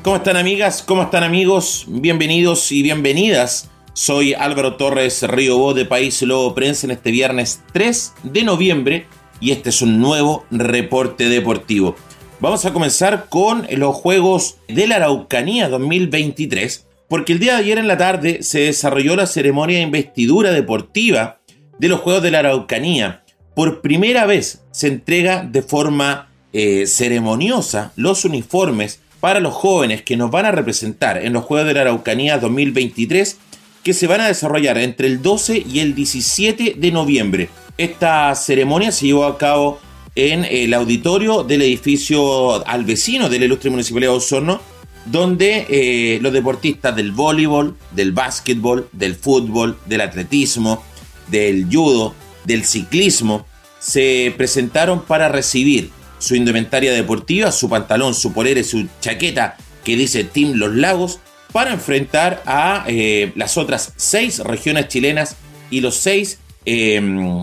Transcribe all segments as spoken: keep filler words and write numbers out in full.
¿Cómo están, amigas? ¿Cómo están, amigos? Bienvenidos y bienvenidas. Soy Álvaro Torres Riobó de País Lobo Prensa en este viernes tres de noviembre y este es un nuevo reporte deportivo. Vamos a comenzar con los Juegos de la Araucanía dos mil veintitrés, porque el día de ayer en la tarde se desarrolló la ceremonia de investidura deportiva de los Juegos de la Araucanía. Por primera vez se entrega de forma eh, ceremoniosa los uniformes para los jóvenes que nos van a representar en los Juegos de la Araucanía dos mil veintitrés, que se van a desarrollar entre el doce y el diecisiete de noviembre. Esta ceremonia se llevó a cabo en el auditorio del edificio al vecino de la Ilustre Municipalidad de Osorno, donde eh, los deportistas del voleibol, del básquetbol, del fútbol, del atletismo, del judo, del ciclismo, se presentaron para recibir su indumentaria deportiva, su pantalón, su polera y su chaqueta que dice Team Los Lagos, para enfrentar a eh, las otras seis regiones chilenas y los seis eh,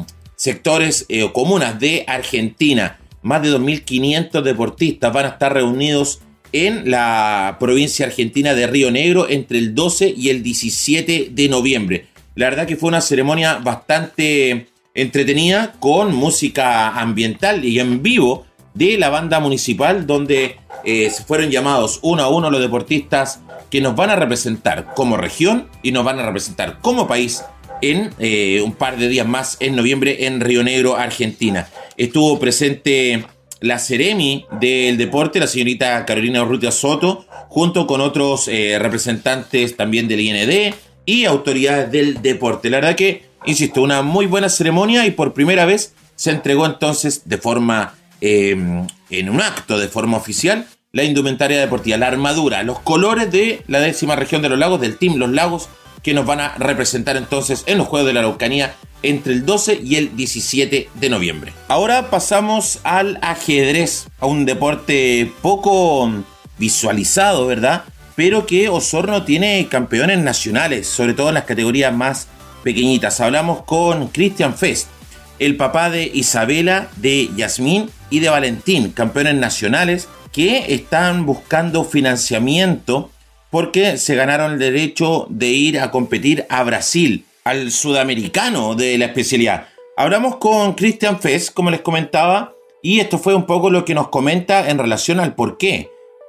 sectores eh, o comunas de Argentina. Más de dos mil quinientos deportistas van a estar reunidos en la provincia argentina de Río Negro entre el doce y el diecisiete de noviembre. La verdad que fue una ceremonia bastante entretenida, con música ambiental y en vivo de la banda municipal, donde eh, se fueron llamados uno a uno los deportistas que nos van a representar como región y nos van a representar como país en eh, un par de días más en noviembre en Río Negro, Argentina. Estuvo presente la Ceremi del deporte, la señorita Carolina Urrutia Soto, junto con otros eh, representantes también del I N D y autoridades del deporte. La verdad que, insisto, una muy buena ceremonia y por primera vez se entregó entonces de forma, eh, en un acto de forma oficial, la indumentaria deportiva, la armadura, los colores de la décima región de los lagos, del Team Los Lagos, que nos van a representar entonces en los Juegos de la Araucanía entre el doce y el diecisiete de noviembre. Ahora pasamos al ajedrez, a un deporte poco visualizado, ¿verdad? Pero que Osorno tiene campeones nacionales, sobre todo en las categorías más pequeñitas. Hablamos con Cristian Fest, el papá de Isabela, de Yasmín y de Valentín, campeones nacionales que están buscando financiamiento porque se ganaron el derecho de ir a competir a Brasil, al sudamericano de la especialidad. Hablamos con Cristian Fest, como les comentaba, y esto fue un poco lo que nos comenta en relación al por qué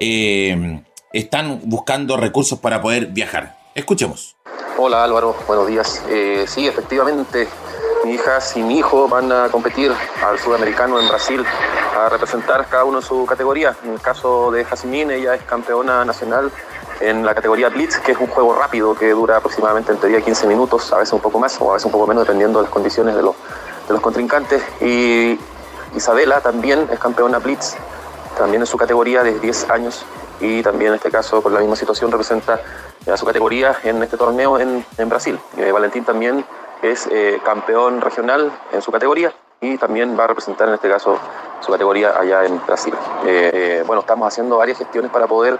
eh, están buscando recursos para poder viajar. Escuchemos. Hola Álvaro, buenos días. Eh, sí, efectivamente, mi hija y mi hijo van a competir al sudamericano en Brasil, a representar cada uno en su categoría. En el caso de Jazmín, ella es campeona nacional en la categoría Blitz, que es un juego rápido que dura aproximadamente entre diez a quince minutos, a veces un poco más o a veces un poco menos, dependiendo de las condiciones de los, de los contrincantes. Y Isabela también es campeona Blitz, también en su categoría de diez años, y también en este caso, por la misma situación, representa a su categoría en este torneo en, en Brasil. Eh, Valentín también es eh, campeón regional en su categoría y también va a representar en este caso su categoría allá en Brasil. Eh, eh, bueno, estamos haciendo varias gestiones para poder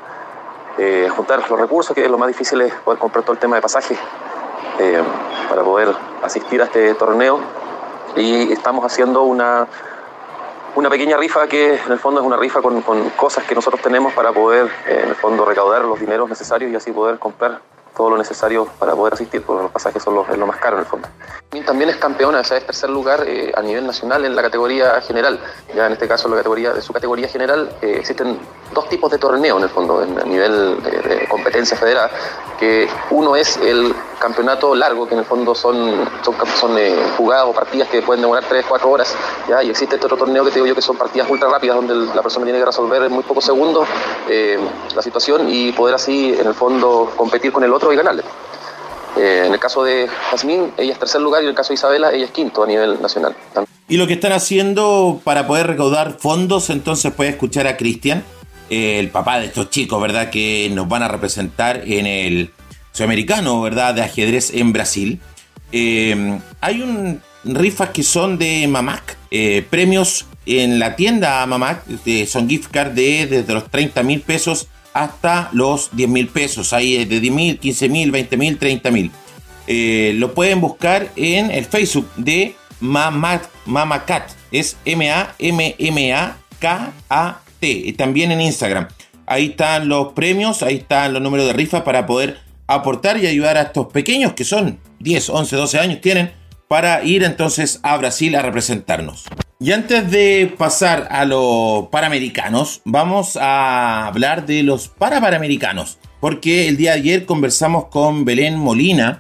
eh, juntar los recursos, que es lo más difícil, es poder comprar todo el tema de pasaje eh, para poder asistir a este torneo, y estamos haciendo una, una pequeña rifa que en el fondo es una rifa con, con cosas que nosotros tenemos para poder eh, en el fondo recaudar los dineros necesarios y así poder comprar todo lo necesario para poder asistir, porque los pasajes son los, es lo más caro en el fondo. También es campeona, o sea, es tercer lugar eh, a nivel nacional en la categoría general. Ya en este caso, en la categoría, de su categoría general, eh, existen dos tipos de torneo en el fondo, en, a nivel de, de competencia federada, que uno es el campeonato largo, que en el fondo son, son, son eh, jugadas o partidas que pueden demorar tres, cuatro horas, ¿ya? Y existe este otro torneo que te digo yo que son partidas ultra rápidas, donde el, la persona tiene que resolver en muy pocos segundos eh, la situación y poder así, en el fondo, competir con el otro y ganarle. Eh, en el caso de Jazmín, ella es tercer lugar, y en el caso de Isabela, ella es quinto a nivel nacional. Y lo que están haciendo para poder recaudar fondos, entonces puede escuchar a Cristian, eh, el papá de estos chicos, ¿verdad?, que nos van a representar en el sudamericano, ¿verdad?, de ajedrez en Brasil. Eh, hay un rifas que son de Mamac, eh, premios en la tienda Mamac, eh, son gift card de desde los treinta mil pesos hasta los diez mil pesos, ahí de diez mil, quince mil, veinte mil, treinta mil. Eh, lo pueden buscar en el Facebook de Mamac, Mamacat, es M A M M A K A T, y también en Instagram. ahí están los premios, ahí están los números de rifas para poder aportar y ayudar a estos pequeños que son diez, once, doce años tienen para ir entonces a Brasil a representarnos. Y antes de pasar a los Panamericanos, vamos a hablar de los Parapanamericanos, porque el día de ayer conversamos con Belén Molina,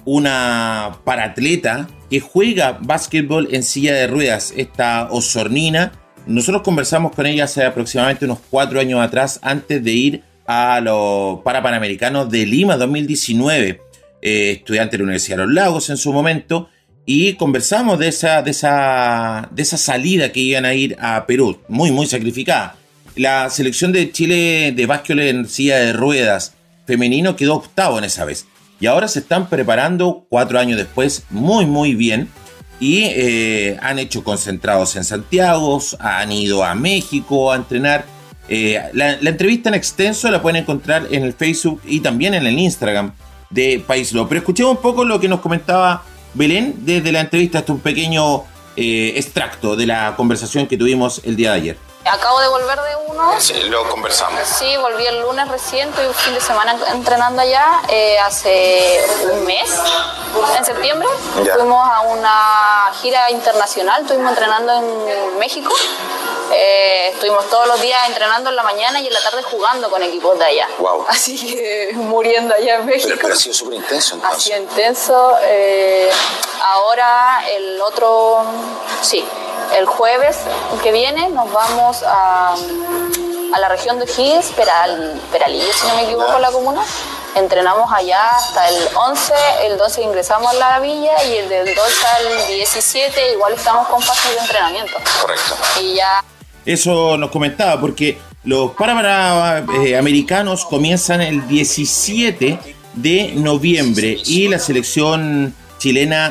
una paratleta que juega básquetbol en silla de ruedas, esta osornina. Nosotros conversamos con ella hace aproximadamente unos cuatro años atrás, antes de ir a los Parapanamericanos de Lima dos mil diecinueve, eh, estudiante de la Universidad de los Lagos en su momento, y conversamos de esa, de esa, de esa salida que iban a ir a Perú, muy, muy sacrificada. La selección de Chile de básquetbol en silla de ruedas femenino quedó octavo en esa vez, y ahora se están preparando cuatro años después muy, muy bien, y eh, han hecho concentrados en Santiago, han ido a México a entrenar. Eh, la, la entrevista en extenso la pueden encontrar en el Facebook y también en el Instagram de País Lo. Pero escuchemos un poco lo que nos comentaba Belén desde la entrevista, hasta un pequeño eh, extracto de la conversación que tuvimos el día de ayer. Acabo de volver de uno. Sí, lo conversamos. Sí, volví el lunes recién, tuve un fin de semana entrenando allá, eh, hace un mes, en septiembre. Ya. Fuimos a una gira internacional, estuvimos entrenando en México. Eh, estuvimos todos los días entrenando en la mañana y en la tarde jugando con equipos de allá. Wow. Así que muriendo allá en México. Pero, pero ha sido súper intenso entonces. Ha sido intenso. Eh, ahora el otro, sí, el jueves que viene nos vamos a, a la región de O'Higgins, Peral, Peralillo, si no me equivoco, la comuna. Entrenamos allá hasta el once, el doce ingresamos a la villa y el del doce al diecisiete igual estamos con fases de entrenamiento. Correcto. Y ya... Eso nos comentaba, porque los Panamericanos comienzan el diecisiete de noviembre y la selección chilena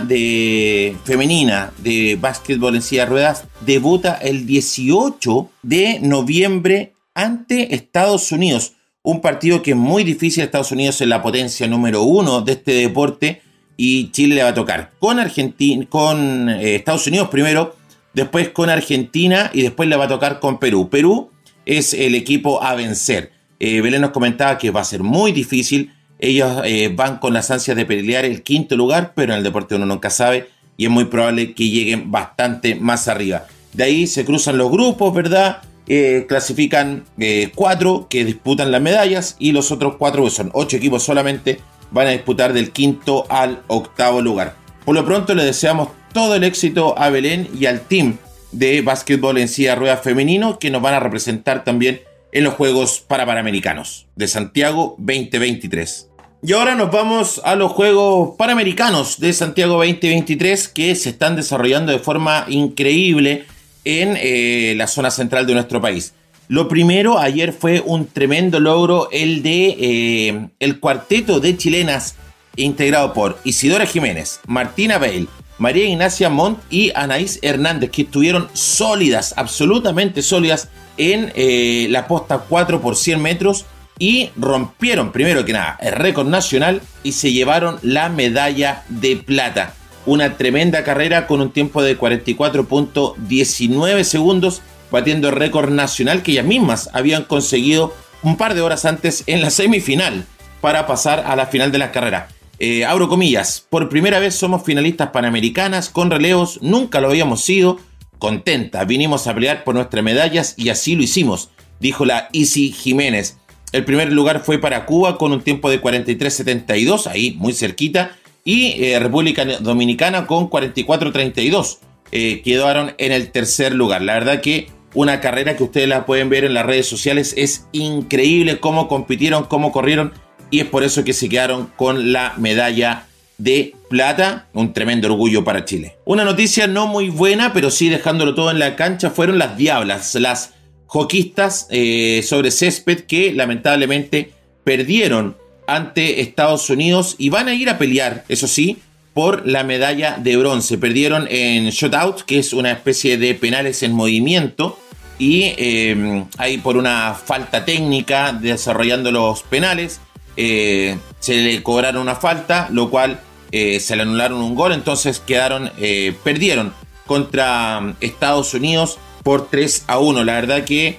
de femenina de básquetbol en silla de ruedas debuta el dieciocho de noviembre ante Estados Unidos. Un partido que es muy difícil. Estados Unidos es la potencia número uno de este deporte y Chile le va a tocar con Argentina, con eh, Estados Unidos primero, después con Argentina y después le va a tocar con Perú. Perú es el equipo a vencer. Eh, Belén nos comentaba que va a ser muy difícil. Ellos eh, van con las ansias de pelear el quinto lugar, pero en el deporte uno nunca sabe y es muy probable que lleguen bastante más arriba. De ahí se cruzan los grupos, ¿verdad? Eh, clasifican eh, cuatro que disputan las medallas y los otros cuatro, que son ocho equipos solamente, van a disputar del quinto al octavo lugar. Por lo pronto le deseamos todo el éxito a Belén y al team de básquetbol en silla de ruedas femenino que nos van a representar también en los Juegos Parapanamericanos de Santiago veinte veintitrés. Y ahora nos vamos a los Juegos Panamericanos de Santiago veinte veintitrés que se están desarrollando de forma increíble en eh, la zona central de nuestro país. Lo primero, ayer fue un tremendo logro el de eh, el cuarteto de chilenas integrado por Isidora Jiménez, Martina Bale, María Ignacia Montt y Anaís Hernández, que estuvieron sólidas, absolutamente sólidas en eh, la posta cuatro por cien metros y rompieron, primero que nada, el récord nacional y se llevaron la medalla de plata. Una tremenda carrera con un tiempo de cuarenta y cuatro punto diecinueve segundos, batiendo el récord nacional que ellas mismas habían conseguido un par de horas antes en la semifinal para pasar a la final de la carrera. Eh, abro comillas, por primera vez somos finalistas panamericanas con relevos, nunca lo habíamos sido, contenta, vinimos a pelear por nuestras medallas y así lo hicimos, dijo la Isi Jiménez. El primer lugar fue para Cuba con un tiempo de cuarenta y tres setenta y dos, ahí muy cerquita, y eh, República Dominicana con cuarenta y cuatro treinta y dos. Eh, quedaron en el tercer lugar. La verdad que una carrera que ustedes la pueden ver en las redes sociales, es increíble cómo compitieron, cómo corrieron, y es por eso que se quedaron con la medalla de plata. Un tremendo orgullo para Chile. Una noticia no muy buena, pero sí dejándolo todo en la cancha, fueron las diablas, las hockeyistas eh, sobre césped que lamentablemente perdieron ante Estados Unidos y van a ir a pelear, eso sí, por la medalla de bronce. Perdieron en shutout, que es una especie de penales en movimiento, y eh, ahí por una falta técnica desarrollando los penales, eh, se le cobraron una falta, lo cual eh, se le anularon un gol, entonces quedaron, eh, perdieron contra Estados Unidos por tres a uno. La verdad que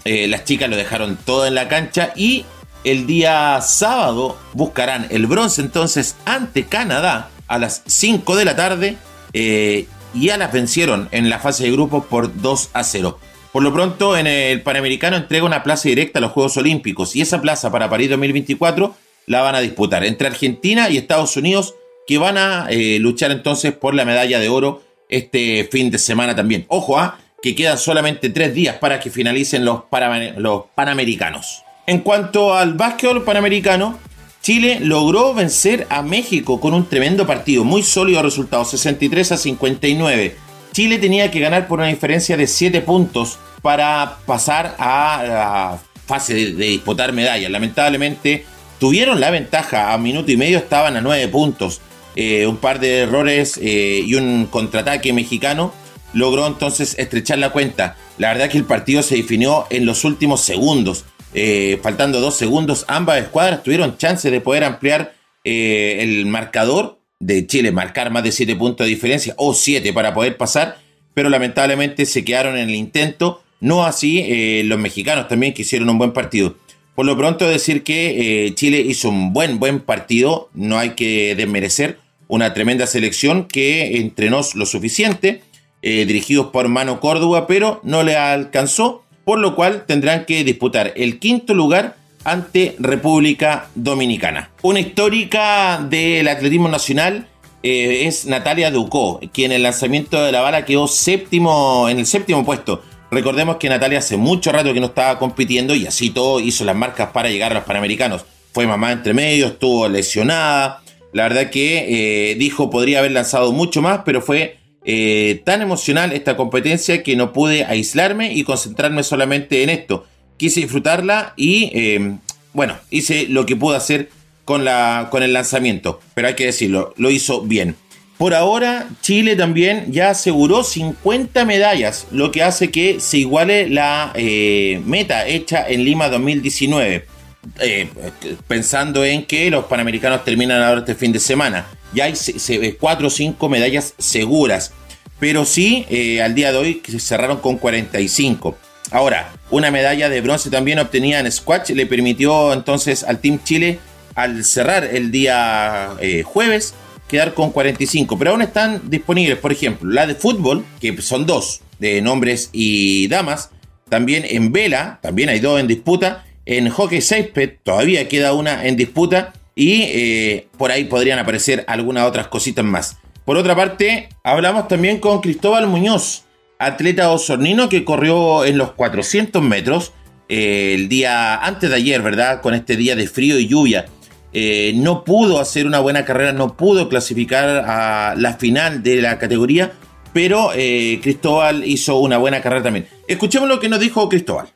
eh, las chicas lo dejaron todo en la cancha y el día sábado buscarán el bronce entonces ante Canadá a las cinco de la tarde eh, y ya las vencieron en la fase de grupos por dos a cero. Por lo pronto, en el Panamericano entrega una plaza directa a los Juegos Olímpicos y esa plaza para París dos mil veinticuatro la van a disputar entre Argentina y Estados Unidos, que van a eh, luchar entonces por la medalla de oro este fin de semana también. Ojo, ¿ah? que quedan solamente tres días para que finalicen los, para, los Panamericanos. En cuanto al básquetbol panamericano, Chile logró vencer a México con un tremendo partido, muy sólido resultado, sesenta y tres a cincuenta y nueve. Chile tenía que ganar por una diferencia de siete puntos para pasar a la fase de, de disputar medallas. Lamentablemente tuvieron la ventaja, a minuto y medio estaban a nueve puntos. Eh, un par de errores eh, y un contraataque mexicano logró entonces estrechar la cuenta. La verdad que el partido se definió en los últimos segundos. Eh, faltando dos segundos, ambas escuadras tuvieron chance de poder ampliar eh, el marcador de Chile, marcar más de siete puntos de diferencia o siete para poder pasar, pero lamentablemente se quedaron en el intento. No así eh, los mexicanos también, que hicieron un buen partido. Por lo pronto decir que eh, Chile hizo un buen buen partido, no hay que desmerecer una tremenda selección que entrenó lo suficiente, eh, dirigidos por Mano Córdoba, pero no le alcanzó, por lo cual tendrán que disputar el quinto lugar ante República Dominicana. Una histórica del atletismo nacional eh, es Natalia Ducó, quien en el lanzamiento de la bala quedó séptimo, en el séptimo puesto. Recordemos que Natalia hace mucho rato que no estaba compitiendo y así todo hizo las marcas para llegar a los Panamericanos. Fue mamá entre medio, estuvo lesionada. La verdad que eh, dijo podría haber lanzado mucho más, pero fue eh, tan emocional esta competencia que no pude aislarme y concentrarme solamente en esto. Quise disfrutarla y, eh, bueno, hice lo que pude hacer con, la, con el lanzamiento. Pero hay que decirlo, lo hizo bien. Por ahora, Chile también ya aseguró cincuenta medallas, lo que hace que se iguale la eh, meta hecha en Lima dos mil diecinueve. Eh, pensando en que los Panamericanos terminan ahora este fin de semana. Ya hay cuatro o cinco medallas seguras. Pero sí, eh, al día de hoy se cerraron con cuarenta y cinco. Ahora, una medalla de bronce también obtenida en squash le permitió entonces al Team Chile, al cerrar el día eh, jueves, quedar con cuarenta y cinco. Pero aún están disponibles, por ejemplo, la de fútbol, que son dos, de hombres y damas. También en vela, también hay dos en disputa. En hockey césped todavía queda una en disputa. Y eh, por ahí podrían aparecer algunas otras cositas más. Por otra parte, hablamos también con Cristóbal Muñoz, atleta osornino que corrió en los cuatrocientos metros eh, el día antes de ayer, ¿verdad? Con este día de frío y lluvia. Eh, no pudo hacer una buena carrera, no pudo clasificar a la final de la categoría, pero eh, Cristóbal hizo una buena carrera también. Escuchemos lo que nos dijo Cristóbal.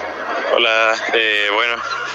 Hola, eh, bueno,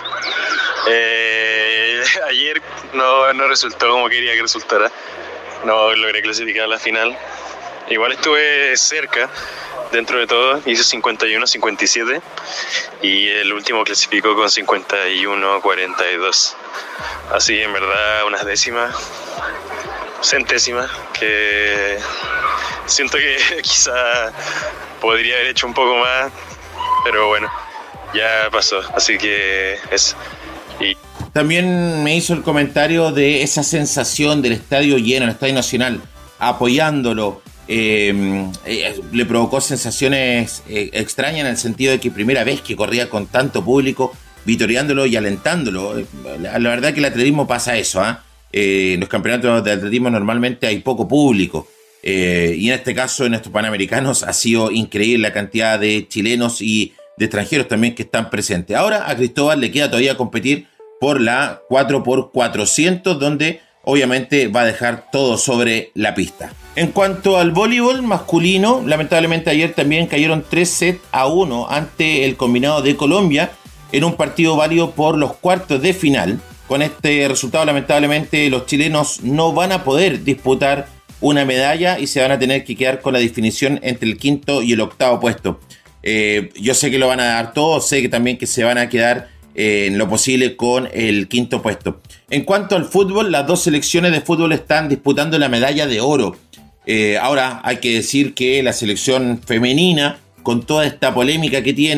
eh, ayer no, no resultó como quería que resultara, no logré clasificar a la final. Igual estuve cerca, dentro de todo, hice cincuenta y uno cincuenta y siete y el último clasificó con cincuenta y uno cuarenta y dos. Así, en verdad, unas décimas, centésimas, que siento que quizá podría haber hecho un poco más, pero bueno, ya pasó, así que eso. Y también me hizo el comentario de esa sensación del estadio lleno, el Estadio Nacional, apoyándolo. Eh, eh, le provocó sensaciones eh, extrañas en el sentido de que primera vez que corría con tanto público, vitoreándolo y alentándolo. Eh, la, la verdad que el atletismo pasa eso, ¿eh? Eh, en los campeonatos de atletismo normalmente hay poco público. Eh, y en este caso, en estos Panamericanos, ha sido increíble la cantidad de chilenos y de extranjeros también que están presentes. Ahora a Cristóbal le queda todavía competir por la cuatro por cuatrocientos, donde obviamente va a dejar todo sobre la pista. En cuanto al voleibol masculino, lamentablemente ayer también cayeron tres sets a uno ante el combinado de Colombia en un partido válido por los cuartos de final. Con este resultado, lamentablemente, los chilenos no van a poder disputar una medalla y se van a tener que quedar con la definición entre el quinto y el octavo puesto. Eh, yo sé que lo van a dar todo, sé que también que se van a quedar eh, en lo posible con el quinto puesto. En cuanto al fútbol, las dos selecciones de fútbol están disputando la medalla de oro. Eh, ahora hay que decir que la selección femenina, con toda esta polémica que tiene,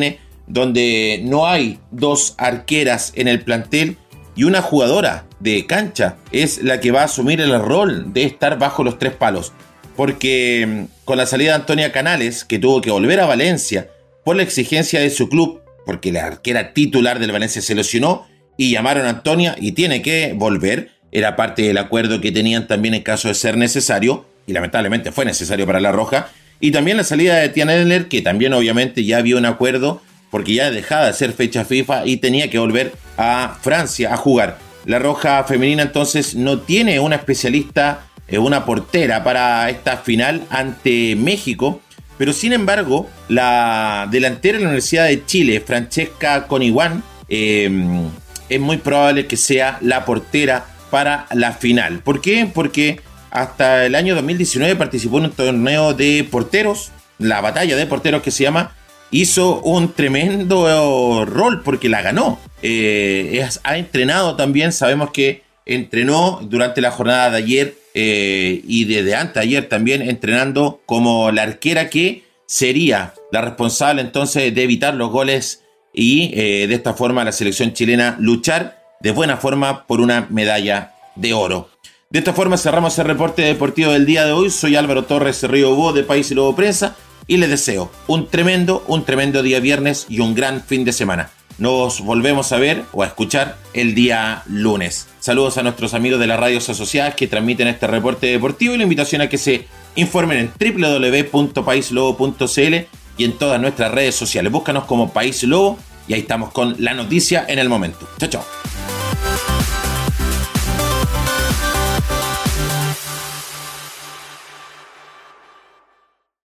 donde no hay dos arqueras en el plantel y una jugadora de cancha es la que va a asumir el rol de estar bajo los tres palos. Porque con la salida de Antonia Canales, que tuvo que volver a Valencia por la exigencia de su club, porque la arquera titular del Valencia se lesionó y llamaron a Antonia y tiene que volver, era parte del acuerdo que tenían también en caso de ser necesario, y lamentablemente fue necesario para la Roja, y también la salida de Tiana Edler, que también obviamente ya había un acuerdo, porque ya dejaba de ser fecha FIFA y tenía que volver a Francia a jugar. La Roja femenina entonces no tiene una especialista, eh, una portera para esta final ante México, pero sin embargo la delantera de la Universidad de Chile, Francesca Coniguán, eh, es muy probable que sea la portera para la final. ¿Por qué? Porque hasta el año dos mil diecinueve participó en un torneo de porteros, la batalla de porteros que se llama, hizo un tremendo rol porque la ganó. Eh, es, ha entrenado también, sabemos que entrenó durante la jornada de ayer eh, y desde antes de ayer también entrenando como la arquera que sería la responsable entonces de evitar los goles y eh, de esta forma la selección chilena luchar de buena forma por una medalla de oro. De esta forma cerramos el reporte deportivo del día de hoy. Soy Álvaro Torres Río Bo de País y Lobo Prensa y les deseo un tremendo, un tremendo día viernes y un gran fin de semana. Nos volvemos a ver o a escuchar el día lunes. Saludos a nuestros amigos de las radios asociadas que transmiten este reporte deportivo y la invitación a que se informen en doble u doble u doble u punto país lobo punto c l y en todas nuestras redes sociales. Búscanos como País Lobo y ahí estamos con la noticia en el momento. Chao, chao.